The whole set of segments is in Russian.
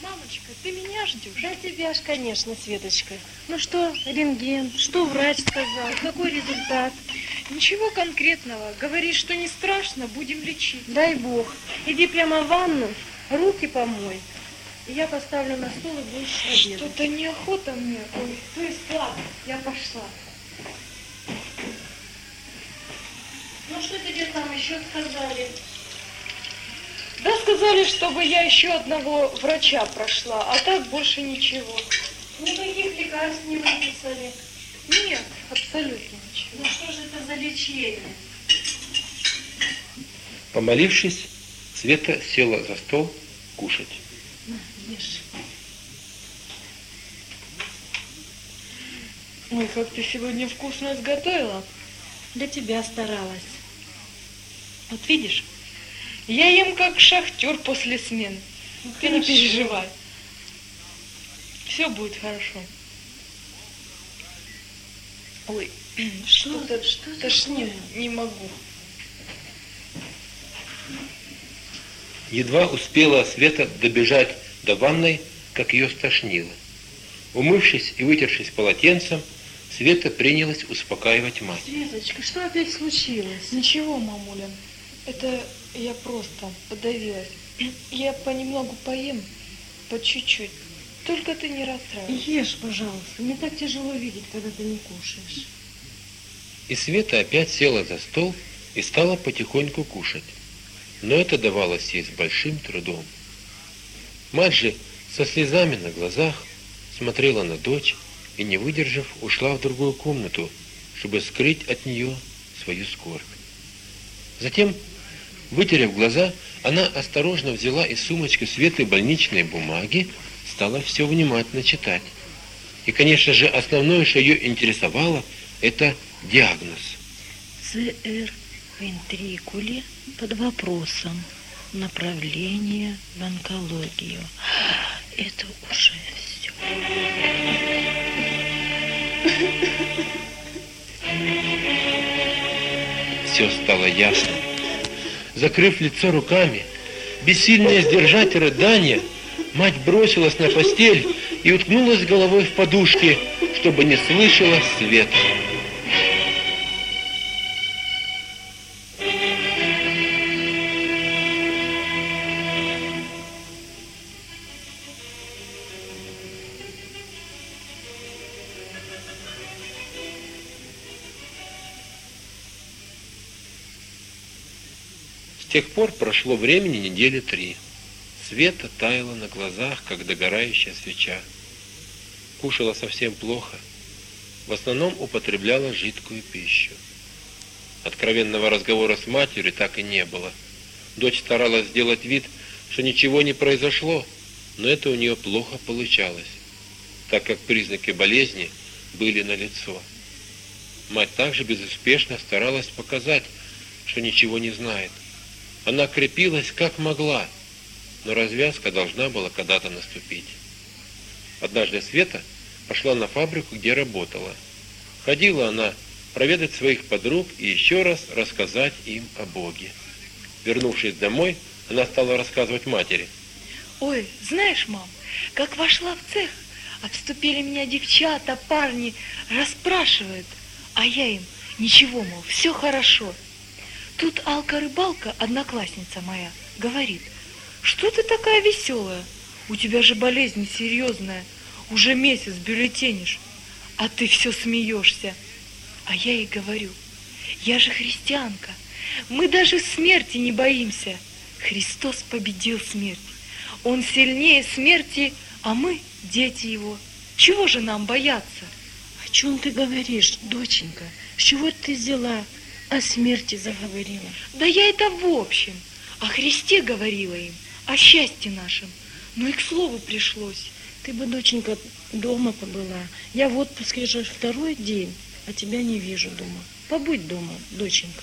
Мамочка, ты меня ждешь? Да тебя ж, конечно, Светочка. Ну что, рентген, что врач сказал, какой результат? Ничего конкретного. Говоришь, что не страшно, будем лечить. Дай бог. Иди прямо в ванну, руки помой. И я поставлю на стол и будешь обедать. Что-то неохота мне. Ой, то есть ладно, я пошла. Ну что тебе там еще сказали? Да сказали, чтобы я еще одного врача прошла, а так больше ничего. Никаких лекарств не выписали? Нет, абсолютно ничего. Ну что же это за лечение? Помолившись, Света села за стол кушать. На, ешь. Ой, как ты сегодня вкусно сготовила. Для тебя старалась. Вот видишь, я ем как шахтер после смены. Ну, ты не переживай. Все будет хорошо. Ой, что-то тошнит, не могу. Едва успела Света добежать до ванной, как ее стошнило. Умывшись и вытершись полотенцем, Света принялась успокаивать мать. Светочка, что опять случилось? Ничего, мамуля, это я просто подавилась. Я понемногу поем, по чуть-чуть. Только ты не расстраивайся. Ешь, пожалуйста. Мне так тяжело видеть, когда ты не кушаешь. И Света опять села за стол и стала потихоньку кушать. Но это давалось ей с большим трудом. Мать же со слезами на глазах смотрела на дочь и, не выдержав, ушла в другую комнату, чтобы скрыть от нее свою скорбь. Затем, вытерев глаза, она осторожно взяла из сумочки Светы больничные бумаги, стала все внимательно читать. И, конечно же, основное, что ее интересовало, это диагноз. ЦР вентрикуле под вопросом. Направление в онкологию. Это уже все. Все стало ясно. Закрыв лицо руками, бессильная сдержать рыдания, мать бросилась на постель и уткнулась головой в подушки, чтобы не слышала света. С тех пор прошло времени недели 3. Света таяла на глазах, как догорающая свеча. Кушала совсем плохо. В основном употребляла жидкую пищу. Откровенного разговора с матерью так и не было. Дочь старалась сделать вид, что ничего не произошло, но это у нее плохо получалось, так как признаки болезни были налицо. Мать также безуспешно старалась показать, что ничего не знает. Она крепилась как могла, но развязка должна была когда-то наступить. Однажды Света пошла на фабрику, где работала. Ходила она проведать своих подруг и еще раз рассказать им о Боге. Вернувшись домой, она стала рассказывать матери. Ой, знаешь, мам, как вошла в цех, обступили меня девчата, парни, расспрашивают, а я им ничего, мол, все хорошо. Тут Алка-рыбалка, одноклассница моя, говорит: что ты такая веселая? У тебя же болезнь серьезная, уже месяц бюллетенишь, а ты все смеешься. А я ей говорю: я же христианка, мы даже смерти не боимся. Христос победил смерть, Он сильнее смерти, а мы дети Его. Чего же нам бояться? О чем ты говоришь, доченька? С чего ты взяла? О смерти заговорила. Да я это в общем. О Христе говорила им, о счастье нашем. Ну и к слову пришлось. Ты бы, доченька, дома побыла. Я в отпуске уже 2-й день, а тебя не вижу дома. Побудь дома, доченька.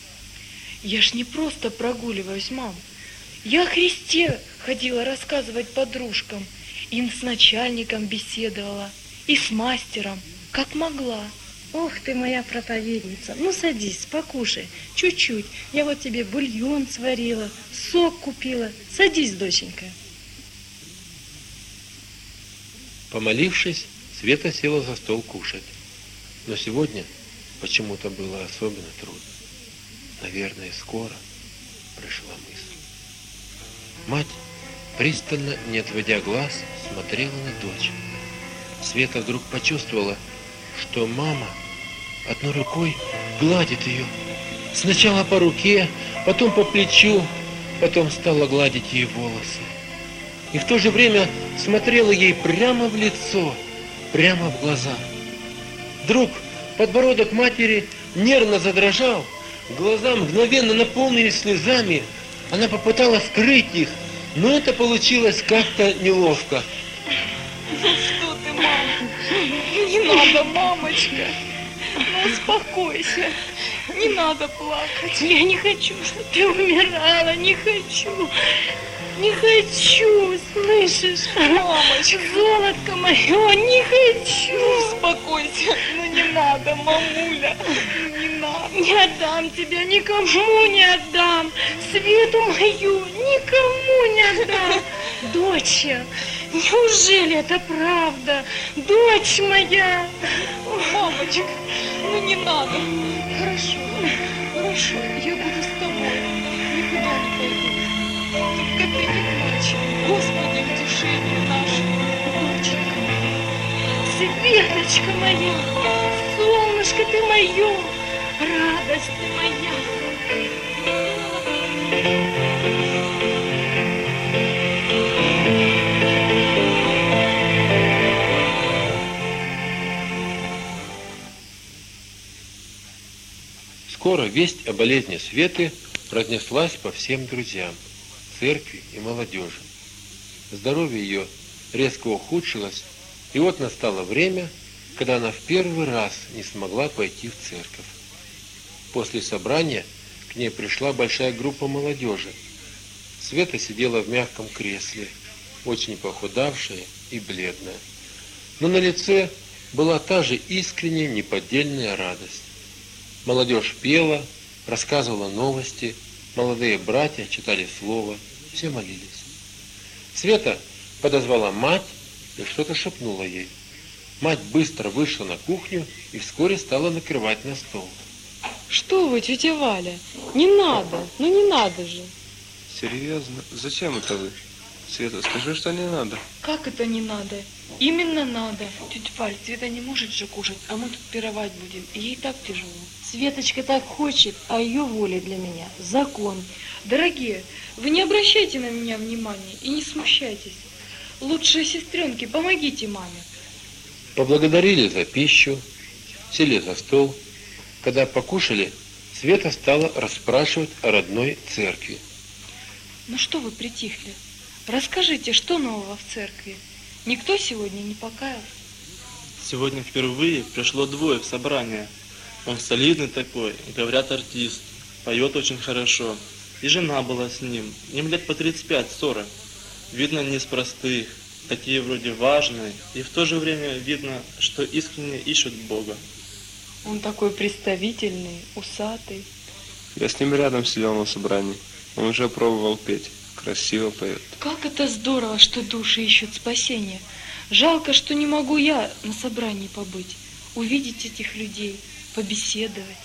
Я ж не просто прогуливаюсь, мам. Я о Христе ходила рассказывать подружкам. Им с начальником беседовала и с мастером, как могла. Ох ты, моя проповедница. Ну, садись, покушай. Чуть-чуть. Я вот тебе бульон сварила, сок купила. Садись, доченька. Помолившись, Света села за стол кушать. Но сегодня почему-то было особенно трудно. Наверное, скоро пришла мысль. Мать, пристально, не отводя глаз, смотрела на дочь. Света вдруг почувствовала, что мама одной рукой гладит ее. Сначала по руке, потом по плечу, потом стала гладить ей волосы. И в то же время смотрела ей прямо в лицо, прямо в глаза. Вдруг подбородок матери нервно задрожал, глаза мгновенно наполнились слезами. Она попыталась скрыть их, но это получилось как-то неловко. Ну что ты, мама? Не надо, мамочка. Ну успокойся. Не надо плакать. Я не хочу, чтобы ты умирала, не хочу. Не хочу, слышишь? Мамочка. Золотко мое, не хочу. Успокойся. Ну не надо, мамуля. Не надо. Не отдам тебя, никому не отдам. Свету мою никому не отдам. Доча, неужели это правда? Дочь моя. Мамочка, ну не надо. Хорошо, хорошо, я буду с тобой. Никуда не пойду. Только ты не плачь. Господи, утешение наше. Доченька. Светочка моя, солнышко ты мое, радость ты моя. Скоро весть о болезни Светы разнеслась по всем друзьям, церкви и молодежи. Здоровье ее резко ухудшилось, и вот настало время, когда она в первый раз не смогла пойти в церковь. После собрания к ней пришла большая группа молодежи. Света сидела в мягком кресле, очень похудавшая и бледная. Но на лице была та же искренняя, неподдельная радость. Молодежь пела, рассказывала новости, молодые братья читали слово, все молились. Света подозвала мать и что-то шепнула ей. Мать быстро вышла на кухню и вскоре стала накрывать на стол. Что вы, тетя Валя, не надо, ну не надо же. Серьезно? Зачем это вы? Света, скажи, что не надо. Как это не надо? Именно надо. Тетя Валь, Света не может же кушать, а мы тут пировать будем. И ей так тяжело. Светочка так хочет, а ее воля для меня закон. Дорогие, вы не обращайте на меня внимания и не смущайтесь. Лучшие сестренки, помогите маме. Поблагодарили за пищу, сели за стол. Когда покушали, Света стала расспрашивать о родной церкви. Ну что вы притихли? Расскажите, что нового в церкви? Никто сегодня не покаялся? Сегодня впервые пришло двое в собрание. Он солидный такой, говорят, артист, поет очень хорошо. И жена была с ним, им лет по 35-40. Видно, не из простых, такие вроде важные, и в то же время видно, что искренне ищут Бога. Он такой представительный, усатый. Я с ним рядом сидел на собрании. Он уже пробовал петь. Красиво поет. Как это здорово, что души ищут спасения. Жалко, что не могу я на собрании побыть, увидеть этих людей, побеседовать.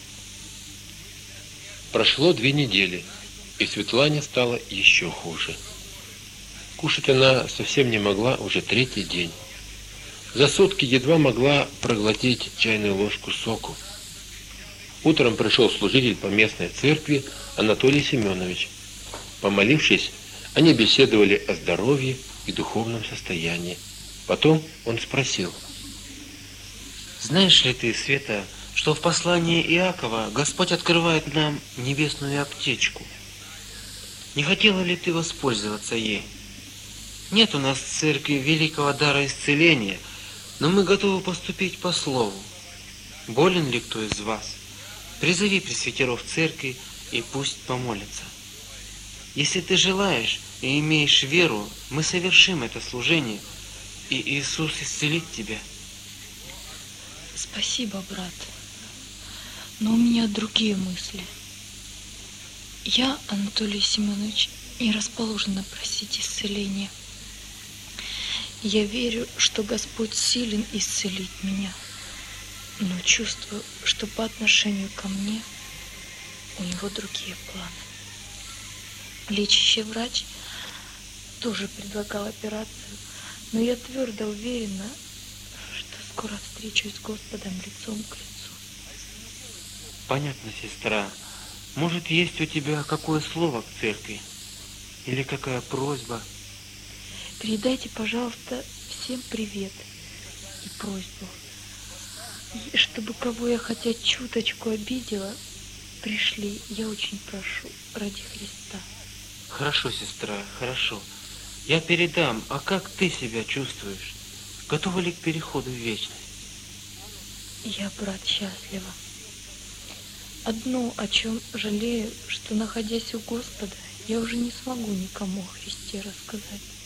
Прошло 2 недели, и Светлане стало еще хуже. Кушать она совсем не могла уже 3-й день. За сутки едва могла проглотить чайную ложку соку. Утром пришел служитель по местной церкви Анатолий Семенович. Помолившись, они беседовали о здоровье и духовном состоянии. Потом он спросил. Знаешь ли ты, Света, что в послании Иакова Господь открывает нам небесную аптечку? Не хотела ли ты воспользоваться ей? Нет у нас в церкви великого дара исцеления, но мы готовы поступить по слову. Болен ли кто из вас? Призови пресвитеров церкви и пусть помолятся. Если ты желаешь и имеешь веру, мы совершим это служение, и Иисус исцелит тебя. Спасибо, брат. Но у меня другие мысли. Я, Анатолий Семенович, не расположена просить исцеления. Я верю, что Господь силен исцелить меня, но чувствую, что по отношению ко мне у него другие планы. Лечащий врач тоже предлагал операцию, но я твердо уверена, что скоро встречусь с Господом лицом к лицу. Понятно, сестра. Может, есть у тебя какое слово к церкви? Или какая просьба? Передайте, пожалуйста, всем привет и просьбу. И чтобы кого я хотя чуточку обидела, пришли, я очень прошу, ради Христа. Хорошо, сестра, хорошо. Я передам. А как ты себя чувствуешь? Готова ли к переходу в вечность? Я, брат, счастлива. Одно, о чем жалею, что, находясь у Господа, я уже не смогу никому о Христе рассказать.